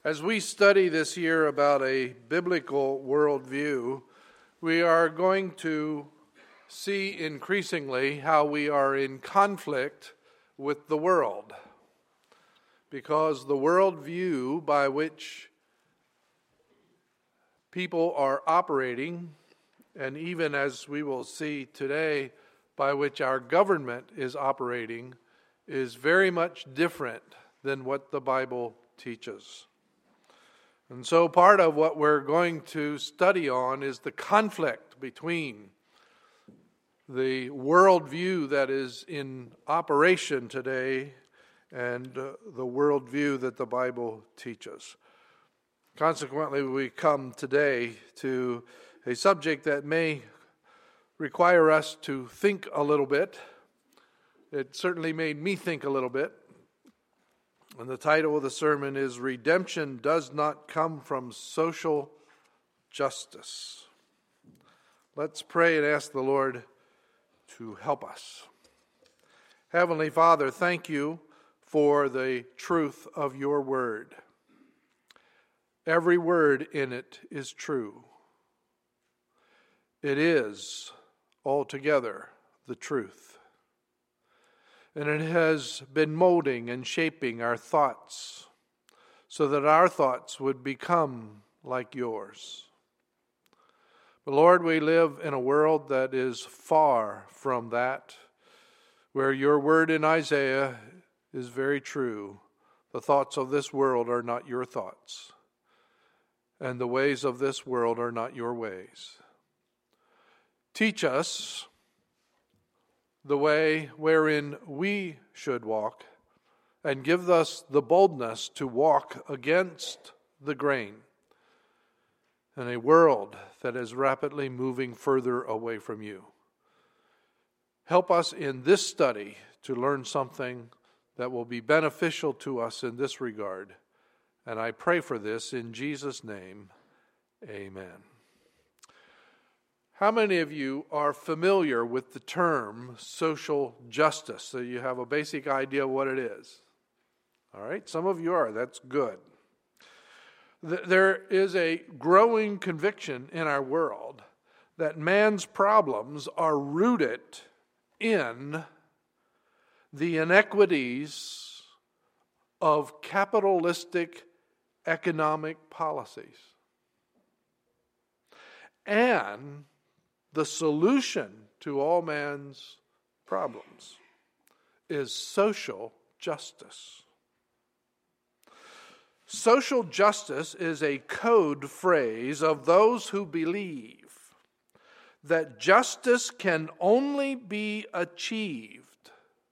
As we study this year about a biblical worldview, we are going to see increasingly how we are in conflict with the world. Because the worldview by which people are operating, and even as we will see today, by which our government is operating, is very much different than what the Bible teaches. And so part of what we're going to study on is the conflict between the worldview that is in operation today and the worldview that the Bible teaches. Consequently, we come today to a subject that may require us to think a little bit. It certainly made me think a little bit. And the title of the sermon is Redemption Does Not Come from Social Justice. Let's pray and ask the Lord to help us. Heavenly Father, thank you for the truth of your word. Every word in it is true. It is altogether the truth. And it has been molding and shaping our thoughts so that our thoughts would become like yours. But Lord, we live in a world that is far from that, where your word in Isaiah is very true. The thoughts of this world are not your thoughts, and the ways of this world are not your ways. Teach us the way wherein we should walk, and give us the boldness to walk against the grain in a world that is rapidly moving further away from you. Help us in this study to learn something that will be beneficial to us in this regard. And I pray for this in Jesus' name. Amen. How many of you are familiar with the term social justice? So you have a basic idea of what it is. All right, some of you are. That's good. There is a growing conviction in our world that man's problems are rooted in the inequities of capitalistic economic policies. And the solution to all man's problems is social justice. Social justice is a code phrase of those who believe that justice can only be achieved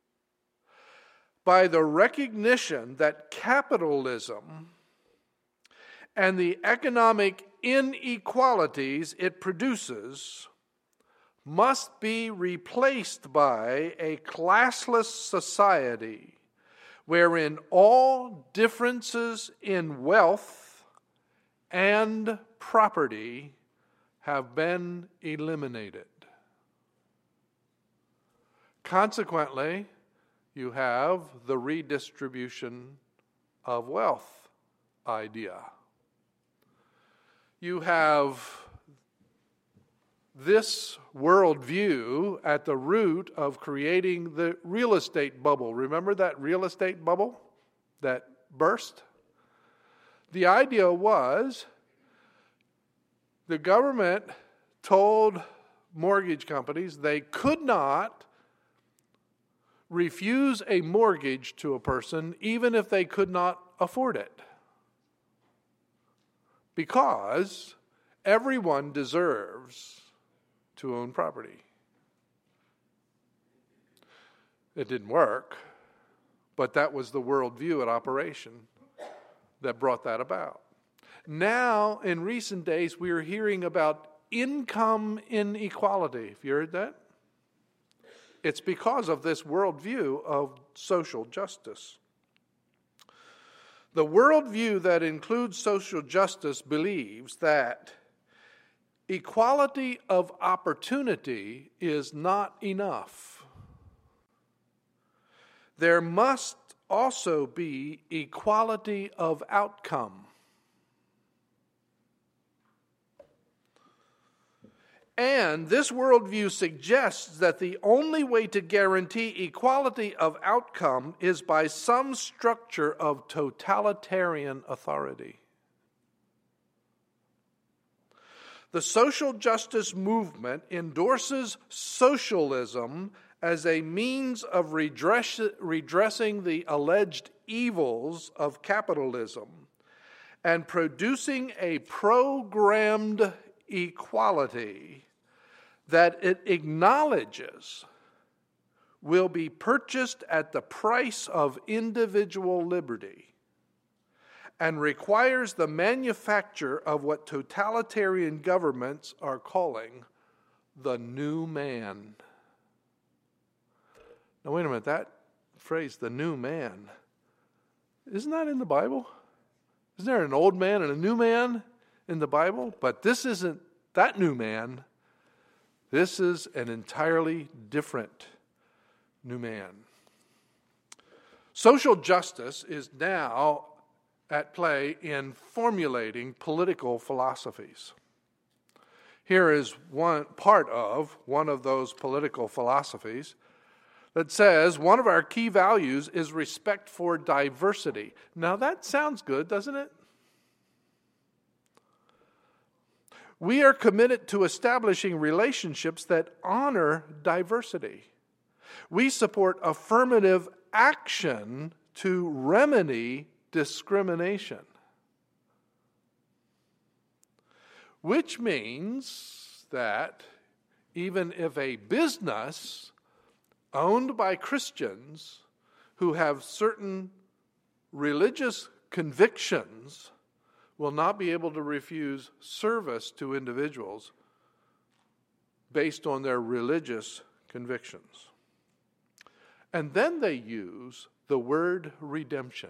by the recognition that capitalism and the economic inequalities it produces must be replaced by a classless society wherein all differences in wealth and property have been eliminated. Consequently, you have the redistribution of wealth idea. You have this worldview at the root of creating the real estate bubble. Remember that real estate bubble that burst? The idea was the government told mortgage companies they could not refuse a mortgage to a person even if they could not afford it, because everyone deserves to own property. It didn't work, but that was the worldview at operation that brought that about. Now, in recent days, we are hearing about income inequality. Have you heard that? It's because of this worldview of social justice. The worldview that includes social justice believes that equality of opportunity is not enough. There must also be equality of outcome. And this worldview suggests that the only way to guarantee equality of outcome is by some structure of totalitarian authority. The social justice movement endorses socialism as a means of redressing the alleged evils of capitalism and producing a programmed equality that it acknowledges will be purchased at the price of individual liberty and requires the manufacture of what totalitarian governments are calling the new man. Now, wait a minute, that phrase, the new man, isn't that in the Bible? Isn't there an old man and a new man in the Bible? But this isn't that new man. This is an entirely different new man. Social justice is now at play in formulating political philosophies. Here is one of those political philosophies that says one of our key values is respect for diversity. Now that sounds good, doesn't it? We are committed to establishing relationships that honor diversity. We support affirmative action to remedy discrimination. Which means that even if a business owned by Christians who have certain religious convictions will not be able to refuse service to individuals based on their religious convictions. And then they use the word redemption.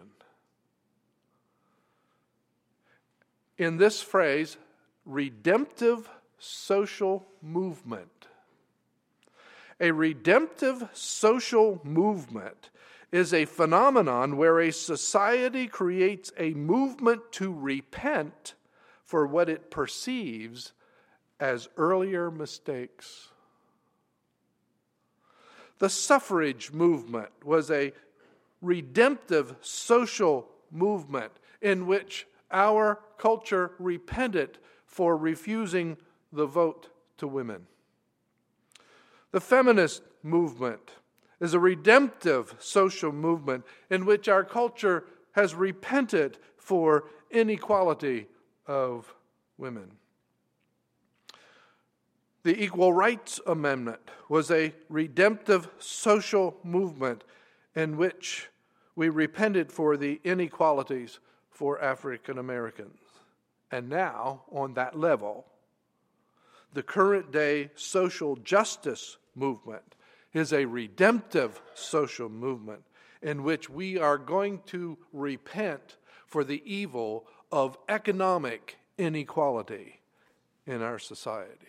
In this phrase, redemptive social movement. A redemptive social movement is a phenomenon where a society creates a movement to repent for what it perceives as earlier mistakes. The suffrage movement was a redemptive social movement in which our culture repented for refusing the vote to women. The feminist movement is a redemptive social movement in which our culture has repented for inequality of women. The Equal Rights Amendment was a redemptive social movement in which we repented for the inequalities for African Americans. And now, on that level, the current day social justice movement is a redemptive social movement in which we are going to repent for the evil of economic inequality in our society.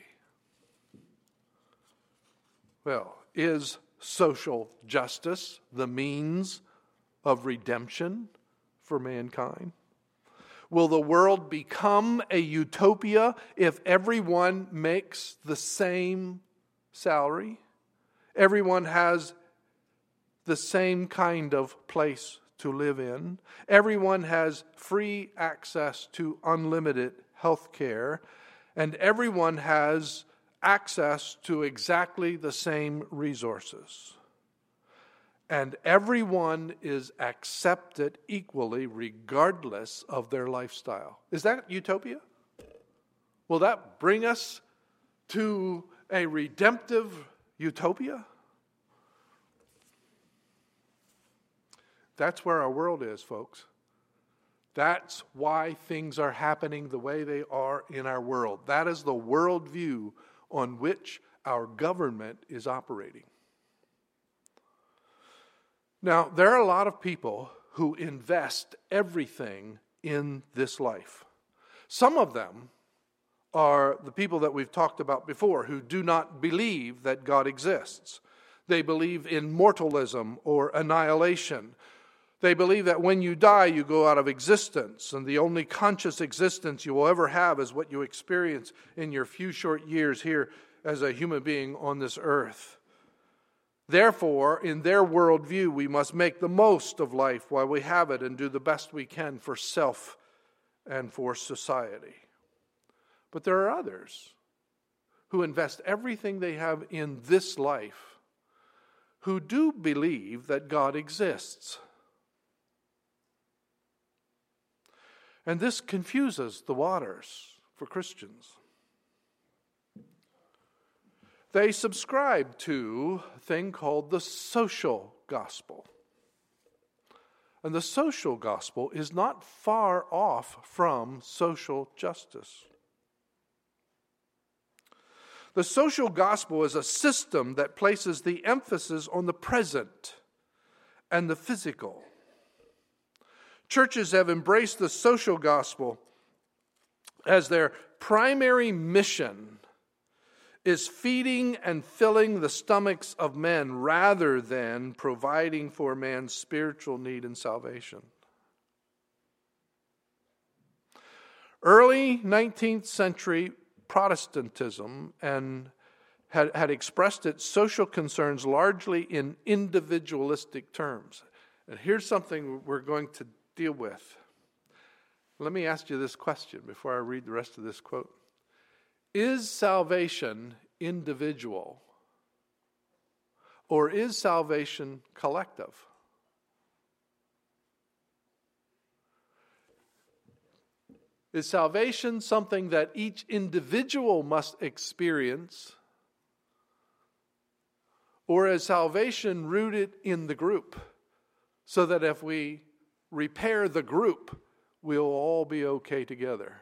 Well, is social justice the means of redemption for mankind? Will the world become a utopia if everyone makes the same salary? Everyone has the same kind of place to live in. Everyone has free access to unlimited health care. And everyone has access to exactly the same resources. And everyone is accepted equally regardless of their lifestyle. Is that utopia? Will that bring us to a redemptive utopia? That's where our world is, folks. That's why things are happening the way they are in our world. That is the worldview on which our government is operating. Now, there are a lot of people who invest everything in this life. Some of them are the people that we've talked about before who do not believe that God exists. They believe in mortalism or annihilation. They believe that when you die, you go out of existence, and the only conscious existence you will ever have is what you experience in your few short years here as a human being on this earth. Therefore, in their worldview, we must make the most of life while we have it and do the best we can for self and for society. But there are others who invest everything they have in this life, who do believe that God exists. And this confuses the waters for Christians. They subscribe to a thing called the social gospel. And the social gospel is not far off from social justice. The social gospel is a system that places the emphasis on the present and the physical. Churches have embraced the social gospel as their primary mission is feeding and filling the stomachs of men rather than providing for man's spiritual need and salvation. Early 19th century Protestantism had expressed its social concerns largely in individualistic terms. And here's something we're going to deal with. Let me ask you this question before I read the rest of this quote. Is salvation individual, or is salvation collective? Is salvation something that each individual must experience, or is salvation rooted in the group, so that if we repair the group, we'll all be okay together?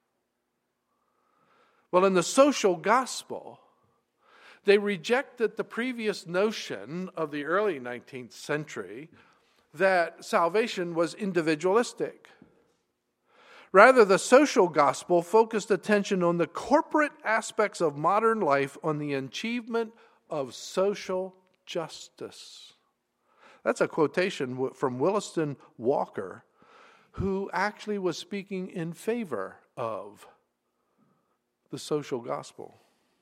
Well, in the social gospel, they rejected the previous notion of the early 19th century that salvation was individualistic. Rather, the social gospel focused attention on the corporate aspects of modern life, on the achievement of social justice. That's a quotation from Williston Walker, who actually was speaking in favor of the social gospel.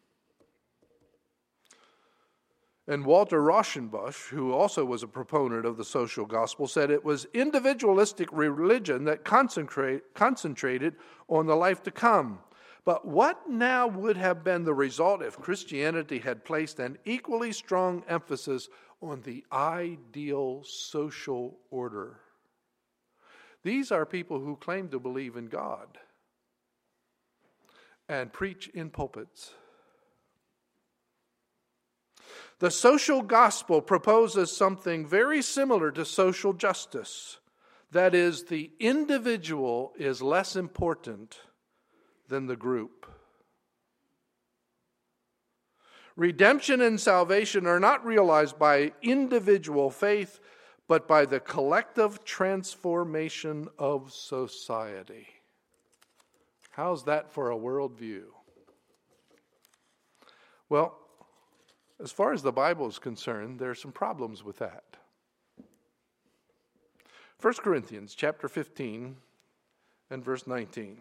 And Walter Rauschenbusch, who also was a proponent of the social gospel, said it was individualistic religion that concentrated on the life to come. But what now would have been the result if Christianity had placed an equally strong emphasis on the ideal social order? These are people who claim to believe in God and preach in pulpits. The social gospel proposes something very similar to social justice. That is, the individual is less important than the group. Redemption and salvation are not realized by individual faith, but by the collective transformation of society. How's that for a worldview? Well, as far as the Bible is concerned, there are some problems with that. 1 Corinthians chapter 15 and verse 19.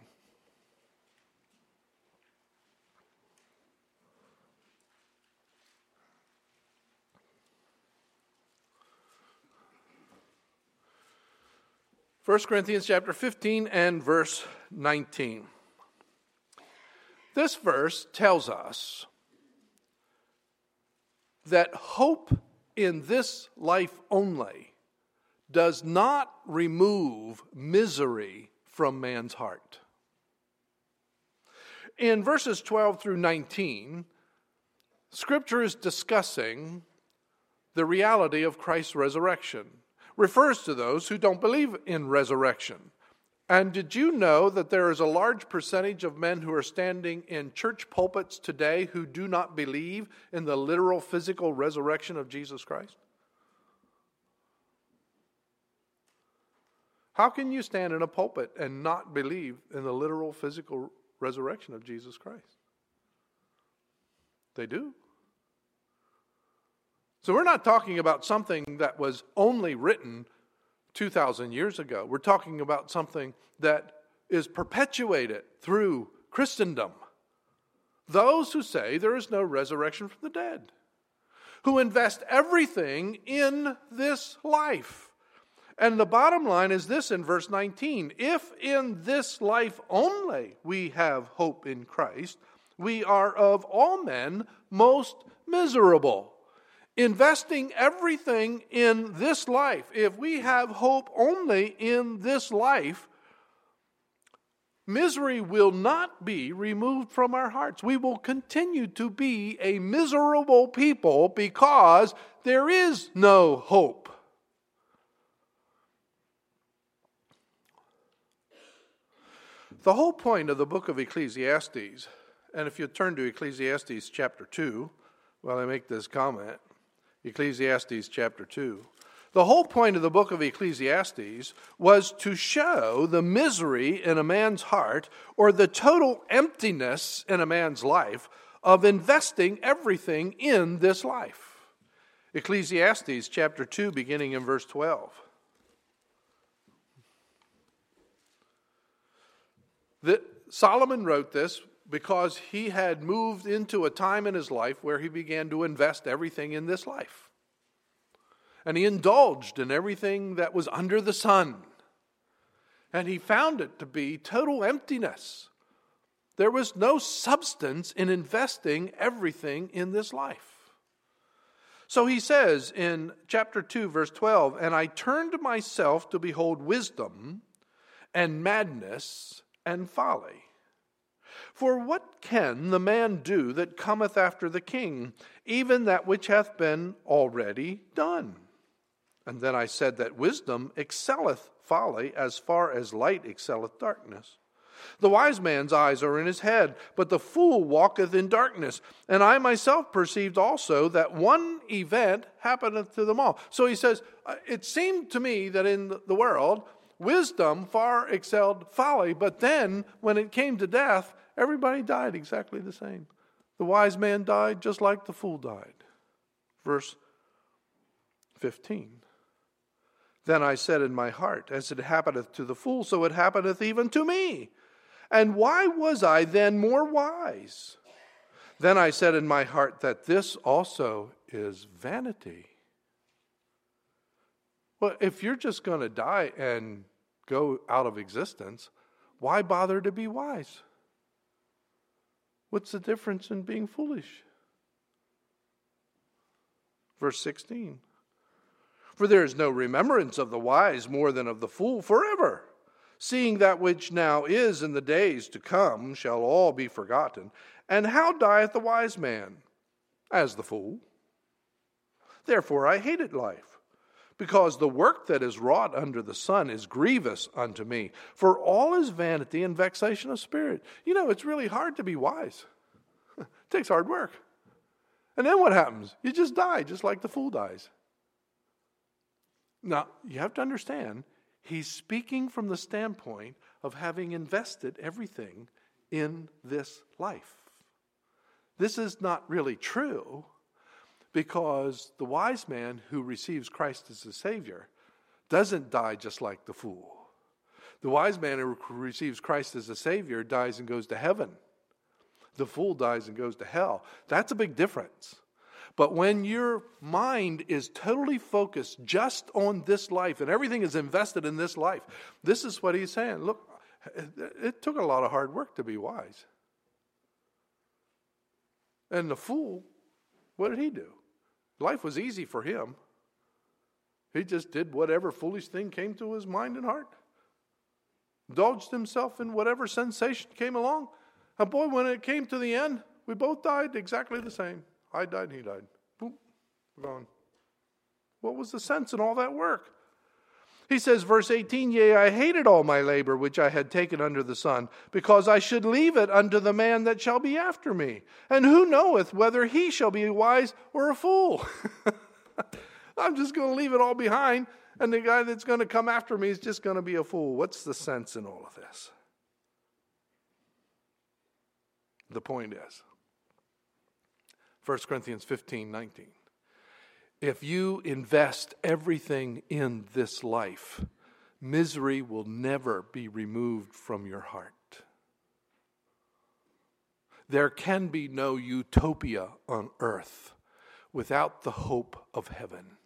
First Corinthians chapter 15 and verse 19. This verse tells us that hope in this life only does not remove misery from man's heart. In verses 12 through 19, Scripture is discussing the reality of Christ's resurrection. Refers to those who don't believe in resurrection. And did you know that there is a large percentage of men who are standing in church pulpits today who do not believe in the literal physical resurrection of Jesus Christ? How can you stand in a pulpit and not believe in the literal physical resurrection of Jesus Christ? They do. So we're not talking about something that was only written 2,000 years ago. We're talking about something that is perpetuated through Christendom. Those who say there is no resurrection from the dead, who invest everything in this life. And the bottom line is this in verse 19. If in this life only we have hope in Christ, we are of all men most miserable. Investing everything in this life, if we have hope only in this life, misery will not be removed from our hearts. We will continue to be a miserable people because there is no hope. The whole point of the book of Ecclesiastes, and if you turn to Ecclesiastes chapter 2, while I make this comment, Ecclesiastes chapter 2. The whole point of the book of Ecclesiastes was to show the misery in a man's heart or the total emptiness in a man's life of investing everything in this life. Ecclesiastes chapter 2, beginning in verse 12. Solomon wrote this because he had moved into a time in his life where he began to invest everything in this life. And he indulged in everything that was under the sun. And he found it to be total emptiness. There was no substance in investing everything in this life. So he says in chapter 2, verse 12, "And I turned myself to behold wisdom and madness and folly. For what can the man do that cometh after the king, even that which hath been already done? And then I said that wisdom excelleth folly as far as light excelleth darkness. The wise man's eyes are in his head, but the fool walketh in darkness. And I myself perceived also that one event happeneth to them all." So he says, it seemed to me that in the world, wisdom far excelled folly, but then when it came to death, everybody died exactly the same. The wise man died just like the fool died. Verse 15. "Then I said in my heart, as it happeneth to the fool, so it happeneth even to me. And why was I then more wise? Then I said in my heart that this also is vanity." Well, if you're just going to die and go out of existence, why bother to be wise? What's the difference in being foolish? Verse 16. "For there is no remembrance of the wise more than of the fool forever. Seeing that which now is in the days to come shall all be forgotten. And how dieth the wise man? As the fool. Therefore I hated life, because the work that is wrought under the sun is grievous unto me. For all is vanity and vexation of spirit." You know, it's really hard to be wise. It takes hard work. And then what happens? You just die, just like the fool dies. Now, you have to understand, he's speaking from the standpoint of having invested everything in this life. This is not really true, because the wise man who receives Christ as a Savior doesn't die just like the fool. The wise man who receives Christ as a Savior dies and goes to heaven. The fool dies and goes to hell. That's a big difference. But when your mind is totally focused just on this life and everything is invested in this life, this is what he's saying. Look, it took a lot of hard work to be wise. And the fool, what did he do? Life was easy for him. He just did whatever foolish thing came to his mind and heart. Indulged himself in whatever sensation came along. And boy, when it came to the end, we both died exactly the same. I died, he died. Boom, gone. What was the sense in all that work? He says, verse 18, "Yea, I hated all my labor which I had taken under the sun, because I should leave it unto the man that shall be after me. And who knoweth whether he shall be wise or a fool?" I'm just going to leave it all behind, and the guy that's going to come after me is just going to be a fool. What's the sense in all of this? The point is, 1 Corinthians 15:19. If you invest everything in this life, misery will never be removed from your heart. There can be no utopia on earth without the hope of heaven.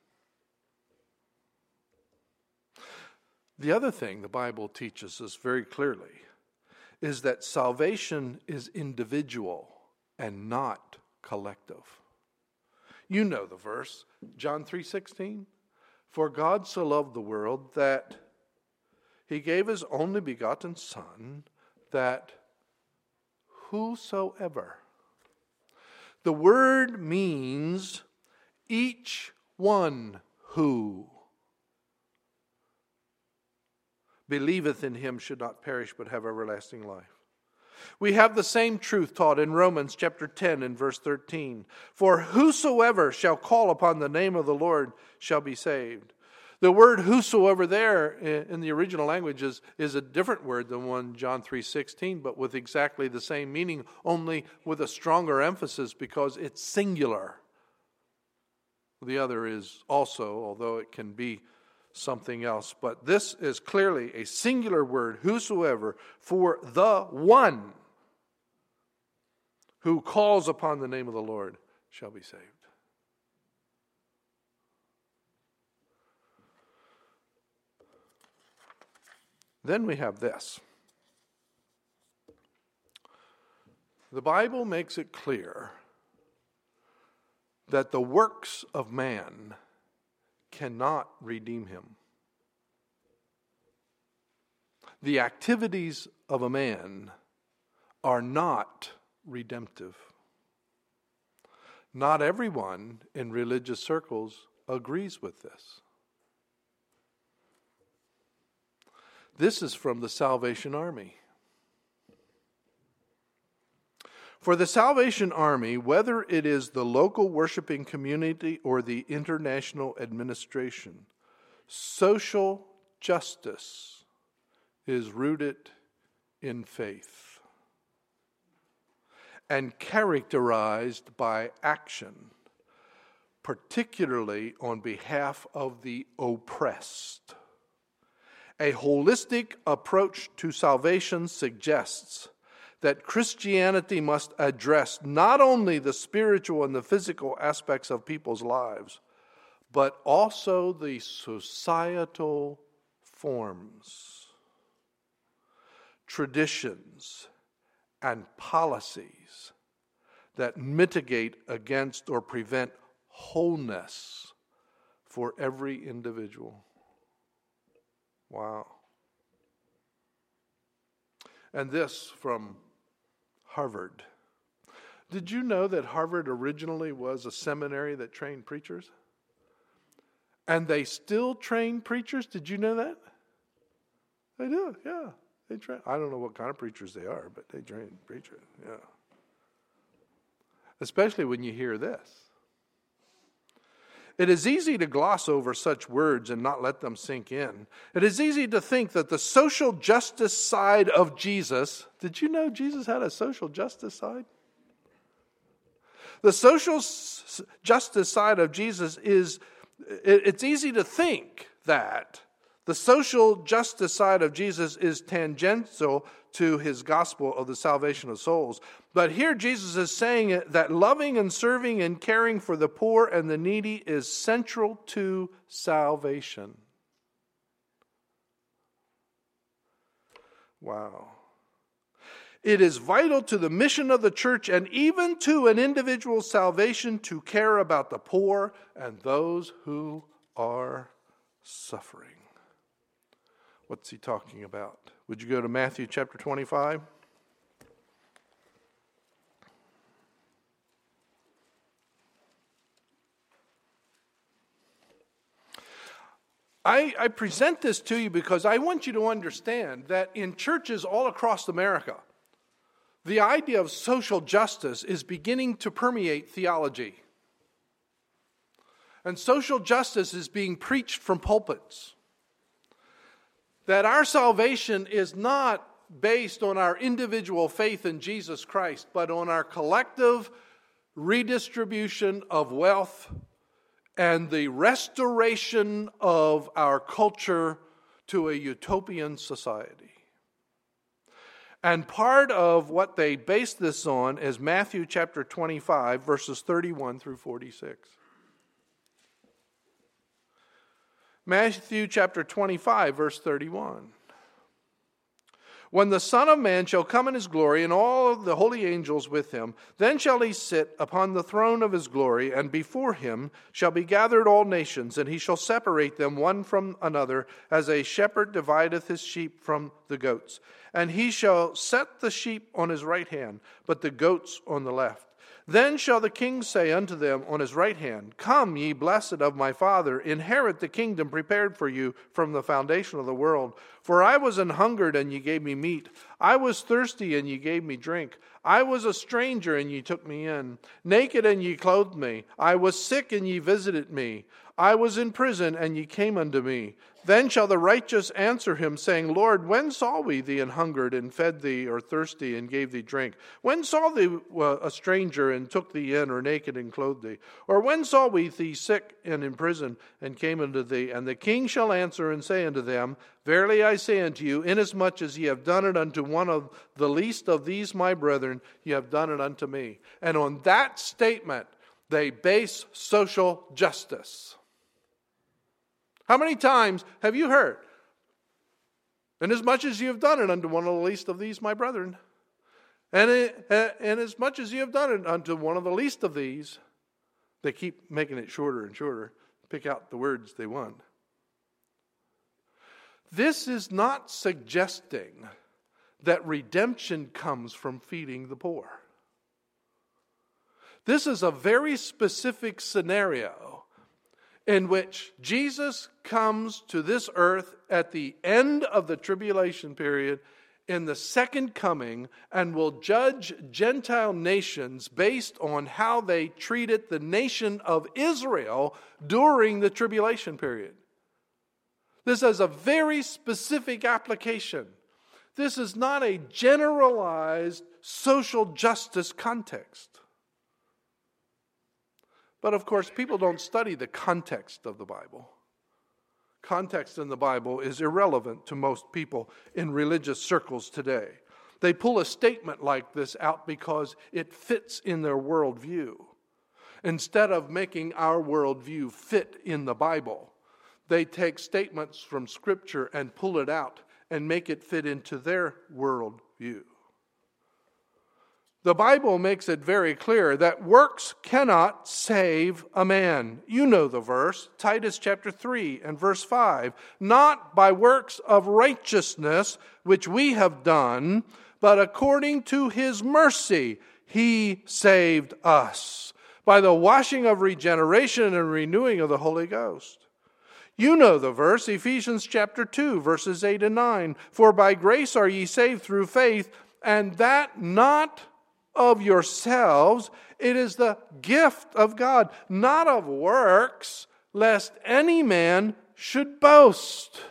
The other thing the Bible teaches us very clearly is that salvation is individual and not collective. You know the verse, John 3:16. For God so loved the world that he gave his only begotten Son, that whosoever. The word means each one who believeth in him should not perish but have everlasting life. We have the same truth taught in Romans chapter 10 and verse 13. For whosoever shall call upon the name of the Lord shall be saved. The word whosoever there in the original language is a different word than one John 3:16, but with exactly the same meaning, only with a stronger emphasis because it's singular. The other is also, although it can be something else, but this is clearly a singular word, whosoever, for the one who calls upon the name of the Lord shall be saved. Then we have this. The Bible makes it clear that the works of man cannot redeem him. The activities of a man are not redemptive. Not everyone in religious circles agrees with this. This is from the Salvation Army. For the Salvation Army, whether it is the local worshiping community or the international administration, social justice is rooted in faith and characterized by action, particularly on behalf of the oppressed. A holistic approach to salvation suggests that Christianity must address not only the spiritual and the physical aspects of people's lives, but also the societal forms, traditions, and policies that mitigate against or prevent wholeness for every individual. Wow. And this from Harvard. Did you know that Harvard originally was a seminary that trained preachers? And they still train preachers? Did you know that? They do, yeah. They train. I don't know what kind of preachers they are, but they train preachers, yeah. Especially when you hear this. It is easy to gloss over such words and not let them sink in. It is easy to think that the social justice side of Jesus, did you know Jesus had a social justice side? The social justice side of Jesus it's easy to think that the social justice side of Jesus is tangential to his gospel of the salvation of souls. But here Jesus is saying that loving and serving and caring for the poor and the needy is central to salvation. Wow. It is vital to the mission of the church and even to an individual's salvation to care about the poor and those who are suffering. What's he talking about? Would you go to Matthew chapter 25? I present this to you because I want you to understand that in churches all across America, the idea of social justice is beginning to permeate theology. And social justice is being preached from pulpits. That our salvation is not based on our individual faith in Jesus Christ, but on our collective redistribution of wealth and the restoration of our culture to a utopian society. And part of what they base this on is Matthew chapter 25, verses 31 through 46. Matthew chapter 25, verse 31. When the Son of Man shall come in his glory, and all of the holy angels with him, then shall he sit upon the throne of his glory, and before him shall be gathered all nations, and he shall separate them one from another, as a shepherd divideth his sheep from the goats. And he shall set the sheep on his right hand, but the goats on the left. Then shall the king say unto them on his right hand, Come, ye blessed of my Father, inherit the kingdom prepared for you from the foundation of the world. For I was an hungered, and ye gave me meat. I was thirsty, and ye gave me drink. I was a stranger, and ye took me in. Naked, and ye clothed me. I was sick, and ye visited me. I was in prison, and ye came unto me. Then shall the righteous answer him, saying, Lord, when saw we thee an hungered, and fed thee, or thirsty, and gave thee drink? When saw thee a stranger, and took thee in, or naked, and clothed thee? Or when saw we thee sick and in prison, and came unto thee? And the king shall answer and say unto them, Verily I say unto you, inasmuch as ye have done it unto one of the least of these my brethren, ye have done it unto me. And on that statement, they base social justice. How many times have you heard, inasmuch as you have done it unto one of the least of these my brethren, and inasmuch as you have done it unto one of the least of these, they keep making it shorter and shorter, pick out the words they want. This is not suggesting that redemption comes from feeding the poor. This is a very specific scenario in which Jesus comes to this earth at the end of the tribulation period in the second coming and will judge Gentile nations based on how they treated the nation of Israel during the tribulation period. This has a very specific application. This is not a generalized social justice context. But of course, people don't study the context of the Bible. Context in the Bible is irrelevant to most people in religious circles today. They pull a statement like this out because it fits in their worldview. Instead of making our worldview fit in the Bible, they take statements from Scripture and pull it out and make it fit into their worldview. The Bible makes it very clear that works cannot save a man. You know the verse, Titus chapter 3 and verse 5. Not by works of righteousness which we have done, but according to his mercy he saved us, by the washing of regeneration and renewing of the Holy Ghost. You know the verse, Ephesians chapter 2, verses 8 and 9. For by grace are ye saved through faith, and that not of yourselves, it is the gift of God, not of works, lest any man should boast.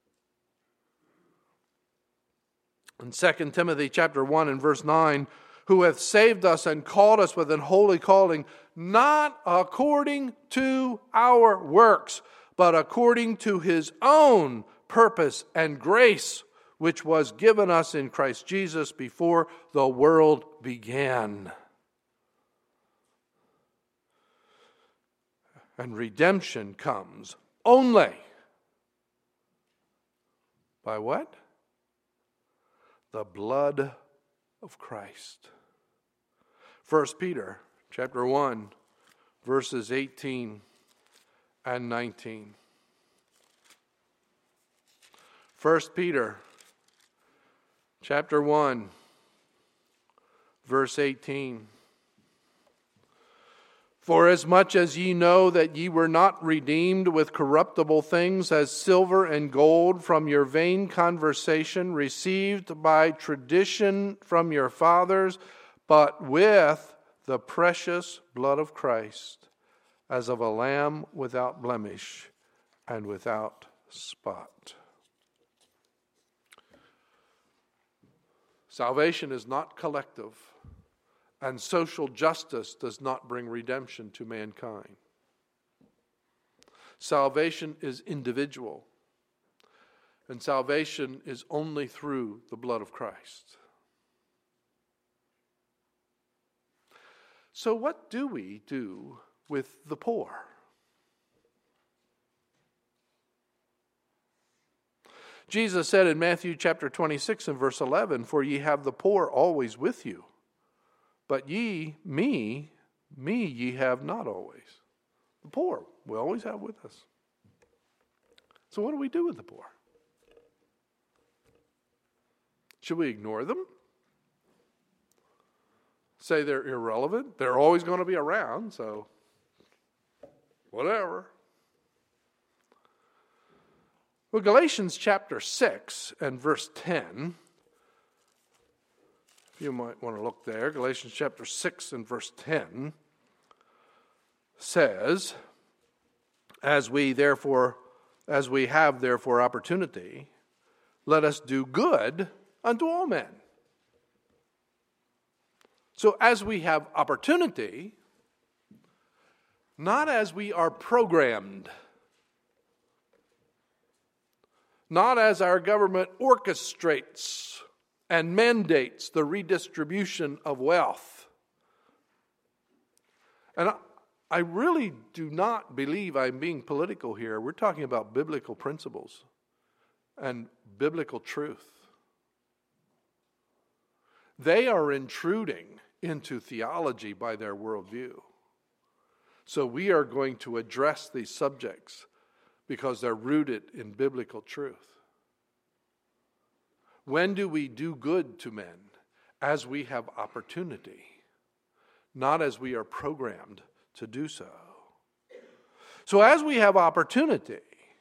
In 2 Timothy chapter 1 and verse 9, who hath saved us and called us with an holy calling, not according to our works, but according to his own purpose and grace, which was given us in Christ Jesus before the world began. And redemption comes only by what? The blood of Christ. 1 Peter chapter 1, verses 18 and 19. 1 Peter chapter 1, verse 18. For as much as ye know that ye were not redeemed with corruptible things as silver and gold from your vain conversation received by tradition from your fathers, but with the precious blood of Christ, as of a lamb without blemish and without spot. Salvation is not collective, and social justice does not bring redemption to mankind. Salvation is individual. And salvation is only through the blood of Christ. So what do we do with the poor? Jesus said in Matthew chapter 26 and verse 11, "For ye have the poor always with you, but me ye have not always." The poor we always have with us. So what do we do with the poor? Should we ignore them? Say they're irrelevant? They're always going to be around, so whatever. Well, Galatians chapter 6 and verse 10, if you might want to look there, Galatians chapter 6 and verse 10 says, as we have therefore opportunity, let us do good unto all men. So as we have opportunity, not as we are programmed, not as our government orchestrates and mandates the redistribution of wealth. And I really do not believe I'm being political here. We're talking about biblical principles and biblical truth. They are intruding into theology by their worldview. So we are going to address these subjects because they're rooted in biblical truth. When do we do good to men? As we have opportunity, not as we are programmed to do so. So as we have opportunity,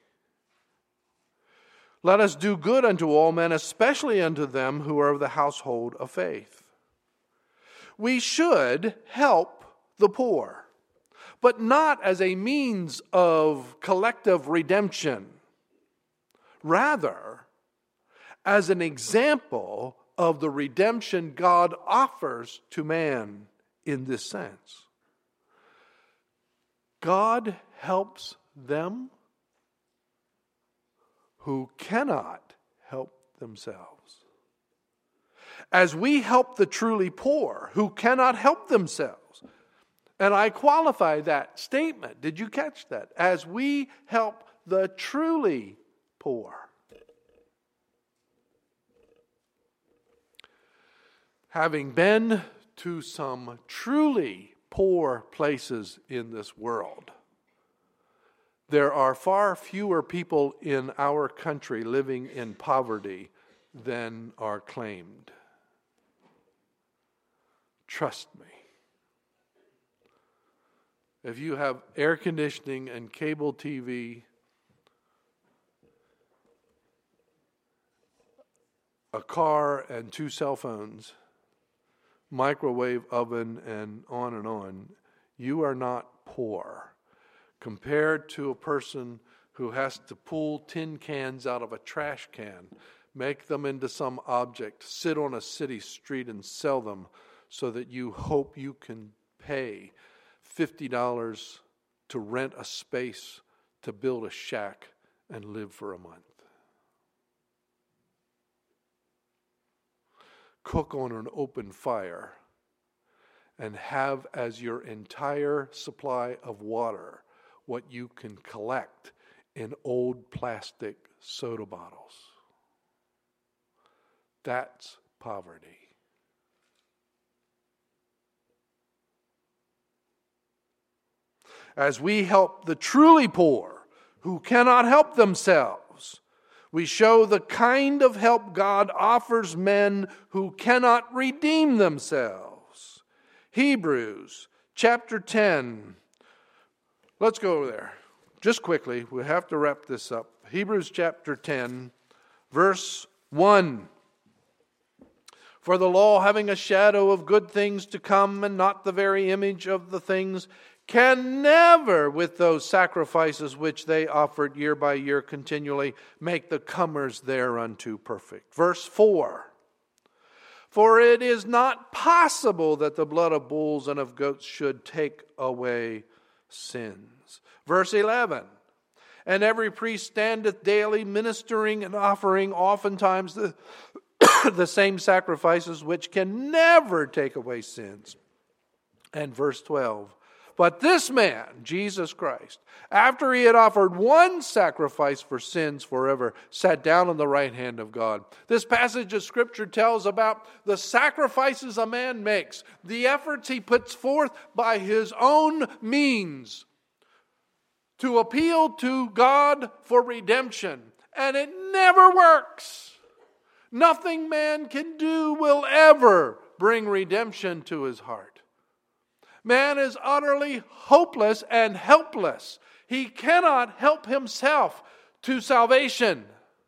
let us do good unto all men, especially unto them who are of the household of faith. We should help the poor, but not as a means of collective redemption. Rather, as an example of the redemption God offers to man in this sense. God helps them who cannot help themselves. As we help the truly poor who cannot help themselves. And I qualify that statement. Did you catch that? As we help the truly poor. Having been to some truly poor places in this world, there are far fewer people in our country living in poverty than are claimed. Trust me. If you have air conditioning and cable TV, a car and 2 cell phones, microwave oven, and on, you are not poor compared to a person who has to pull tin cans out of a trash can, make them into some object, sit on a city street and sell them so that you hope you can pay $50 to rent a space to build a shack and live for a month. Cook on an open fire and have as your entire supply of water what you can collect in old plastic soda bottles. That's poverty. As we help the truly poor who cannot help themselves, we show the kind of help God offers men who cannot redeem themselves. Hebrews chapter 10. Let's go over there. Just quickly, we have to wrap this up. Hebrews chapter 10, verse 1. For the law, having a shadow of good things to come and not the very image of the things, can never, with those sacrifices which they offered year by year continually, make the comers thereunto perfect. Verse 4. For it is not possible that the blood of bulls and of goats should take away sins. Verse 11. And every priest standeth daily ministering and offering oftentimes the same sacrifices which can never take away sins. And verse 12. But this man, Jesus Christ, after he had offered one sacrifice for sins forever, sat down on the right hand of God. This passage of Scripture tells about the sacrifices a man makes, the efforts he puts forth by his own means to appeal to God for redemption. And it never works. Nothing man can do will ever bring redemption to his heart. Man is utterly hopeless and helpless. He cannot help himself to salvation.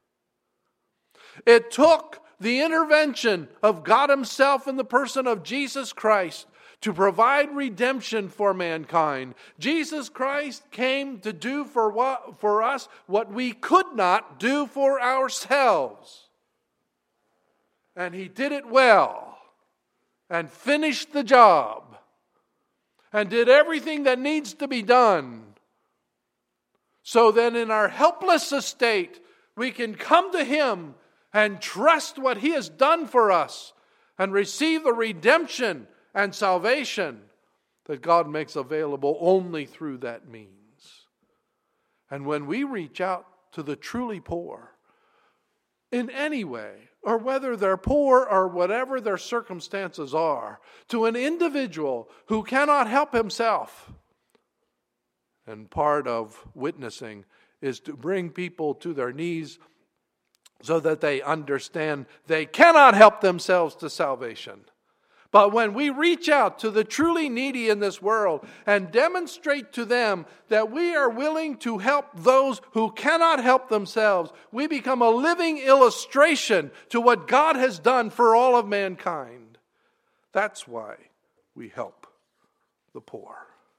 It took the intervention of God Himself in the person of Jesus Christ to provide redemption for mankind. Jesus Christ came to do for us what we could not do for ourselves. And He did it well and finished the job. And did everything that needs to be done. So then in our helpless estate, we can come to Him and trust what He has done for us and receive the redemption and salvation that God makes available only through that means. And when we reach out to the truly poor in any way, or whether they're poor or whatever their circumstances are, to an individual who cannot help himself. And part of witnessing is to bring people to their knees so that they understand they cannot help themselves to salvation. But when we reach out to the truly needy in this world and demonstrate to them that we are willing to help those who cannot help themselves, we become a living illustration to what God has done for all of mankind. That's why we help the poor.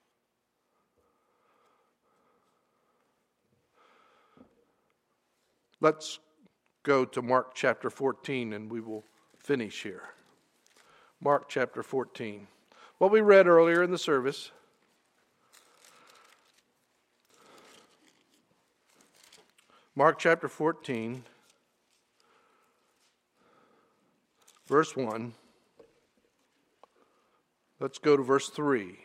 Let's go to Mark chapter 14 and we will finish here. Mark chapter 14. What we read earlier in the service. Mark chapter 14, verse 1. Let's go to verse 3.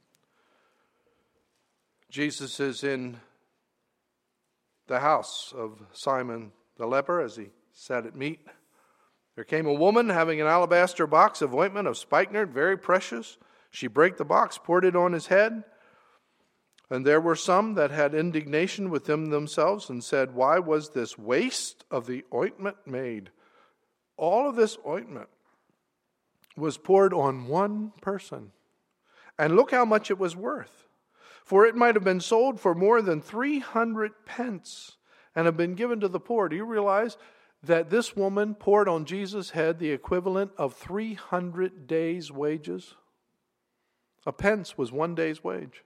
Jesus is in the house of Simon the leper as he sat at meat. There came a woman having an alabaster box of ointment of spikenard, very precious. She brake the box, poured it on his head. And there were some that had indignation within themselves and said, why was this waste of the ointment made? All of this ointment was poured on one person. And look how much it was worth. For it might have been sold for more than 300 pence and have been given to the poor. Do you realize that this woman poured on Jesus' head the equivalent of 300 days' wages? A pence was 1 day's wage.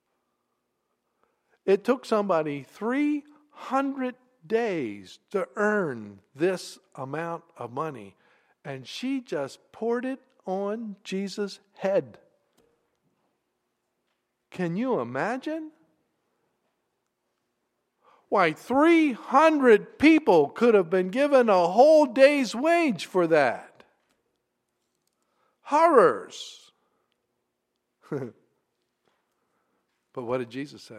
It took somebody 300 days to earn this amount of money, and she just poured it on Jesus' head. Can you imagine? Why, 300 people could have been given a whole day's wage for that. Horrors. But what did Jesus say? He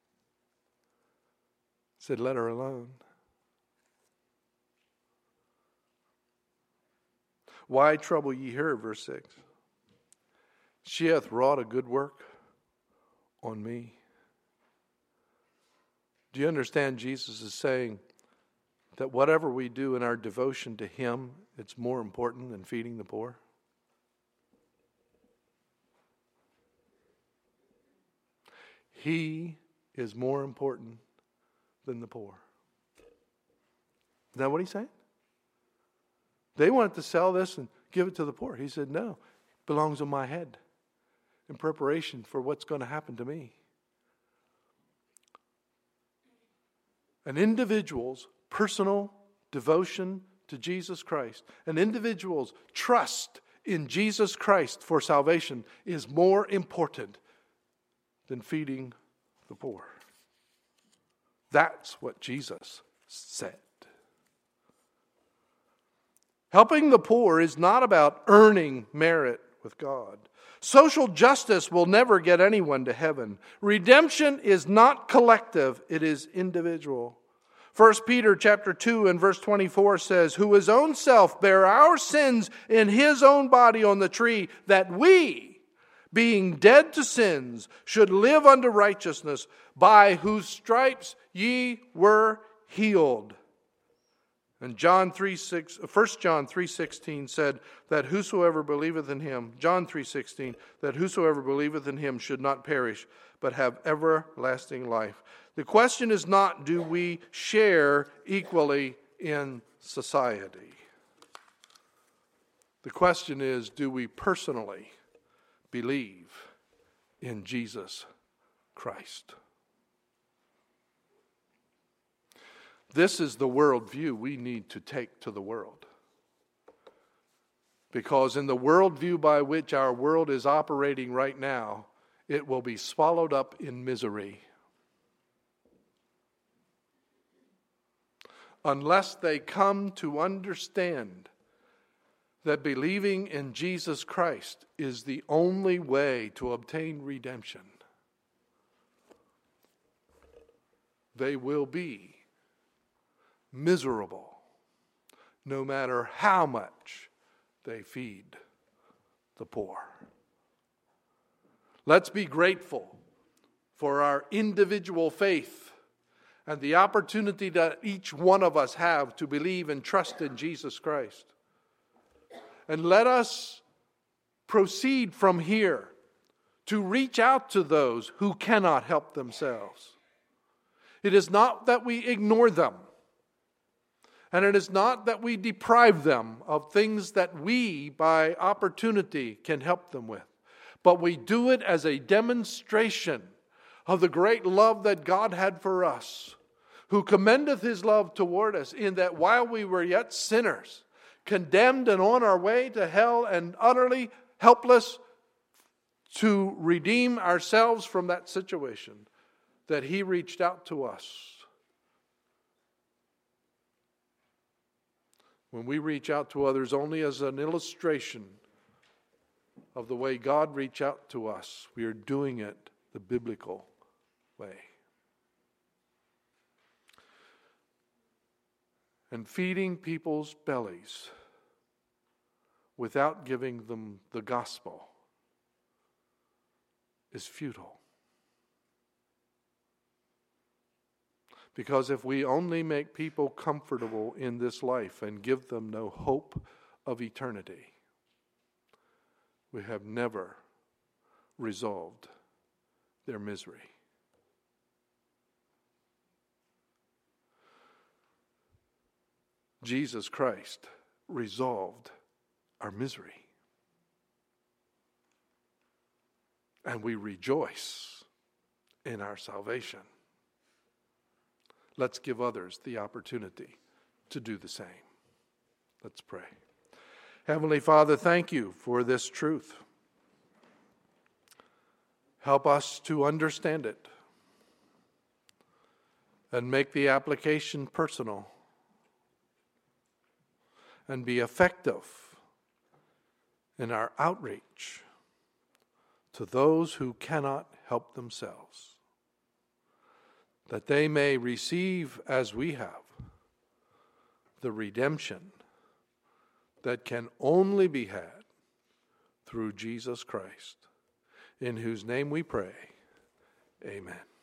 said, let her alone. Why trouble ye her, verse 6? She hath wrought a good work on me. Do you understand? Jesus is saying that whatever we do in our devotion to Him, it's more important than feeding the poor? He is more important than the poor. Is that what He's saying? They wanted to sell this and give it to the poor. He said, no, it belongs on my head in preparation for what's going to happen to me. An individual's personal devotion to Jesus Christ, an individual's trust in Jesus Christ for salvation is more important than feeding the poor. That's what Jesus said. Helping the poor is not about earning merit with God. Social justice will never get anyone to heaven. Redemption is not collective, it is individual. 1 Peter chapter 2 and verse 24 says, "Who his own self bare our sins in his own body on the tree, that we, being dead to sins, should live unto righteousness, by whose stripes ye were healed." And 1 John 3:16 said that whosoever believeth in him, John 3:16, that whosoever believeth in him should not perish, but have everlasting life. The question is not, do we share equally in society? The question is, do we personally believe in Jesus Christ? This is the worldview we need to take to the world. Because in the worldview by which our world is operating right now, it will be swallowed up in misery. Unless they come to understand that believing in Jesus Christ is the only way to obtain redemption, they will be miserable no matter how much they feed the poor. Let's be grateful for our individual faith and the opportunity that each one of us have to believe and trust in Jesus Christ. And let us proceed from here to reach out to those who cannot help themselves. It is not that we ignore them. And it is not that we deprive them of things that we, by opportunity, can help them with. But we do it as a demonstration of the great love that God had for us, who commendeth his love toward us, in that while we were yet sinners, condemned and on our way to hell and utterly helpless to redeem ourselves from that situation, that he reached out to us. When we reach out to others only as an illustration of the way God reached out to us, we are doing it the biblical way. And feeding people's bellies without giving them the gospel is futile. Because if we only make people comfortable in this life and give them no hope of eternity, we have never resolved their misery. Jesus Christ resolved our misery. And we rejoice in our salvation. Let's give others the opportunity to do the same. Let's pray. Heavenly Father, thank you for this truth. Help us to understand it and make the application personal and be effective in our outreach to those who cannot help themselves, that they may receive, as we have, the redemption that can only be had through Jesus Christ, in whose name we pray. Amen.